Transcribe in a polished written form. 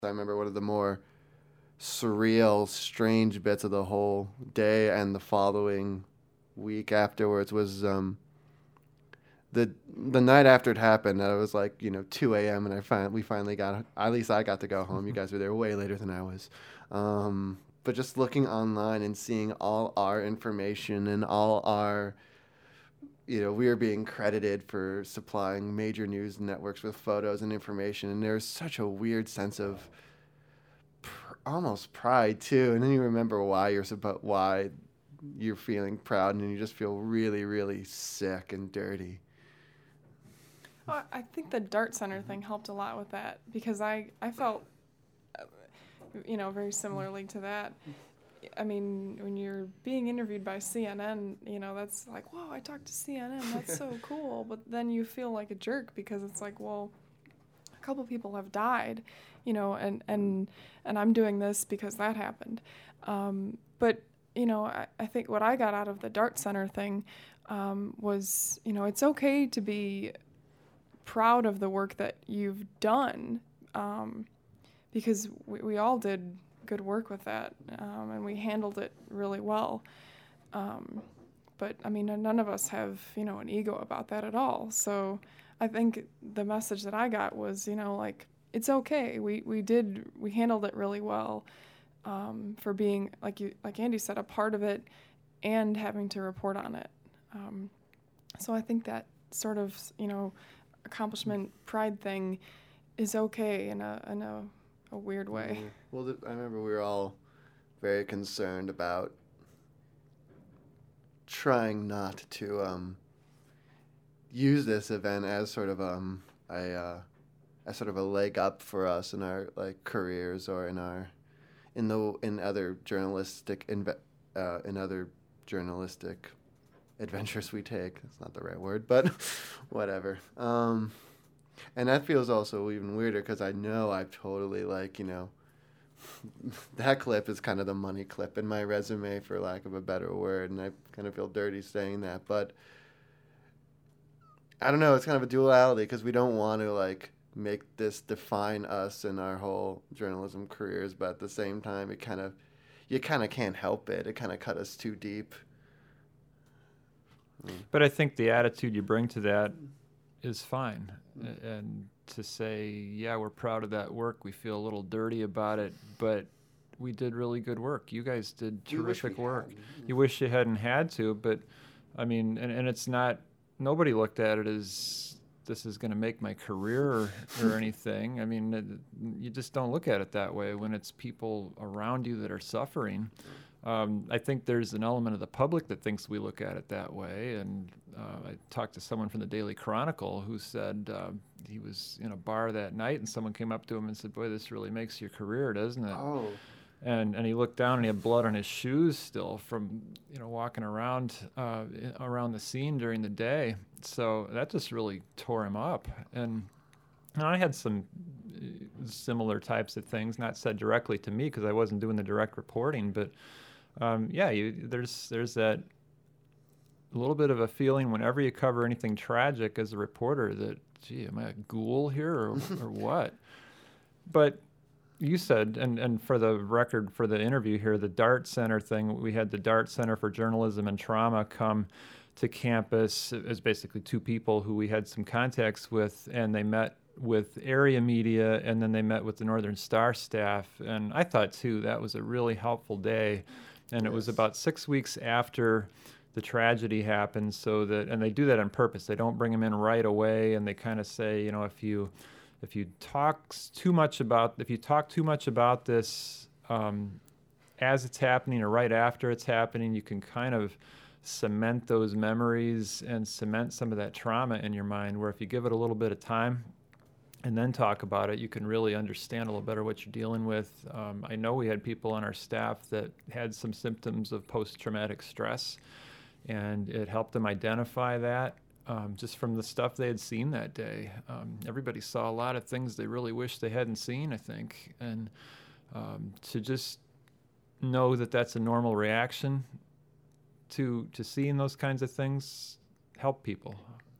I remember one of the more surreal, strange bits of the whole day and the following week afterwards was the night after it happened. It was like 2 a.m. and we finally got, at least I got to go home. You guys were there way later than I was. But just looking online and seeing all our information and all our, we are being credited for supplying major news networks with photos and information, and there's such a weird sense of almost pride too. And then you remember why you're feeling proud, and then you just feel really, really sick and dirty. Well, I think the Dart Center thing helped a lot with that because I felt, very similarly to that. I mean, when you're being interviewed by CNN, that's like, whoa, I talked to CNN. That's so cool. But then you feel like a jerk because it's like, well, a couple people have died, and I'm doing this because that happened. But I think what I got out of the Dart Center thing was, it's okay to be proud of the work that you've done, because we all did good work with that, and we handled it really well. But I mean, none of us have, an ego about that at all. So I think the message that I got was, it's okay. We handled it really well, for being, like Andy said, a part of it and having to report on it. So I think that sort of, accomplishment pride thing is okay in a weird way. Well, I remember we were all very concerned about trying not to use this event as sort of a leg up for us in our careers or in other journalistic adventures we take. That's not the right word, but whatever. And that feels also even weirder because I know I've totally that clip is kind of the money clip in my resume, for lack of a better word, and I kind of feel dirty saying that. But I don't know, it's kind of a duality because we don't want to make this define us in our whole journalism careers, but at the same time, you kind of can't help it. It kind of cut us too deep. But I think the attitude you bring to that is fine. And to say, yeah, we're proud of that work, we feel a little dirty about it, but we did really good work. You guys did terrific work. You wish you hadn't had to, but I mean, and it's not, nobody looked at it as this is going to make my career or anything. I mean, you just don't look at it that way when it's people around you that are suffering. I think there's an element of the public that thinks we look at it that way. And I talked to someone from the Daily Chronicle who said he was in a bar that night and someone came up to him and said, boy, this really makes your career, doesn't it? Oh. And he looked down and he had blood on his shoes still from walking around the scene during the day. So that just really tore him up. And I had some similar types of things, not said directly to me because I wasn't doing the direct reporting, but there's that little bit of a feeling whenever you cover anything tragic as a reporter that, gee, am I a ghoul here or what? But you said, and for the record, for the interview here, the Dart Center thing, we had the Dart Center for Journalism and Trauma come to campus. It was basically two people who we had some contacts with, and they met with area media, and then they met with the Northern Star staff. And I thought, too, that was a really helpful day. And It was about 6 weeks after the tragedy happened, and they do that on purpose. They don't bring them in right away, and they kind of say, if you talk too much about this as it's happening or right after it's happening, you can kind of cement those memories and cement some of that trauma in your mind, where if you give it a little bit of time and then talk about it, you can really understand a little better what you're dealing with. I know we had people on our staff that had some symptoms of post-traumatic stress, and it helped them identify that just from the stuff they had seen that day. Everybody saw a lot of things they really wish they hadn't seen, I think, and to just know that that's a normal reaction to seeing those kinds of things help people.